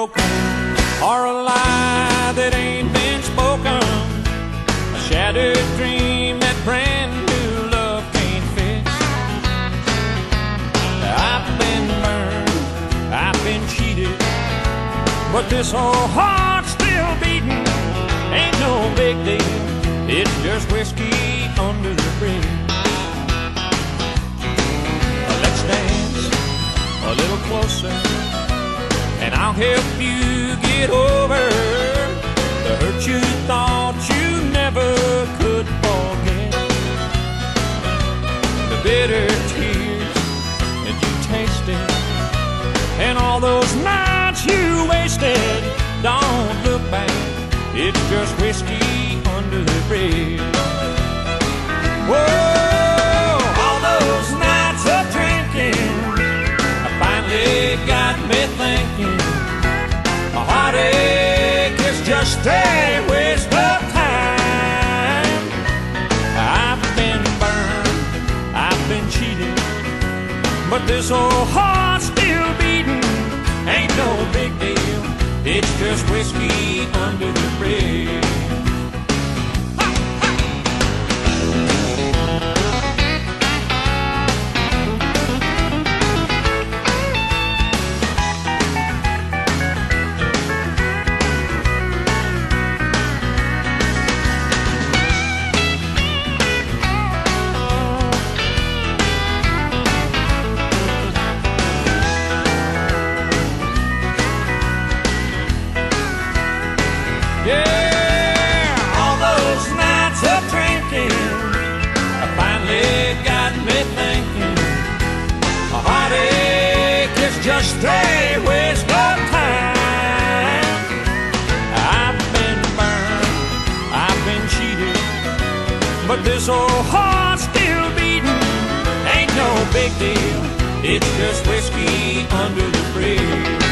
broken, or a lie that ain't been spoken, a shattered dream that brand new love can't fix. I've been burned, I've been cheated, but this old heart's still beating. Ain't no big deal, it's just whiskey under the bridge. Let's dance a little closer, and I'll help you get over the hurt you thought you never could forget, the bitter tears that you tasted, and all those nights you wasted. Don't look back, it's just whiskey under the bridge. Whoa, all those nights of drinking finally got me thinking, a heartache is just a waste of time. I've been burned, I've been cheated, but this old heart's still beating. Ain't no big deal, it's just whiskey under the bridge. Yeah, all those nights of drinking finally got me thinking, a heartache is just a waste of time. I've been burned, I've been cheated, but this old heart's still beating. Ain't no big deal, it's just whiskey under the bridge.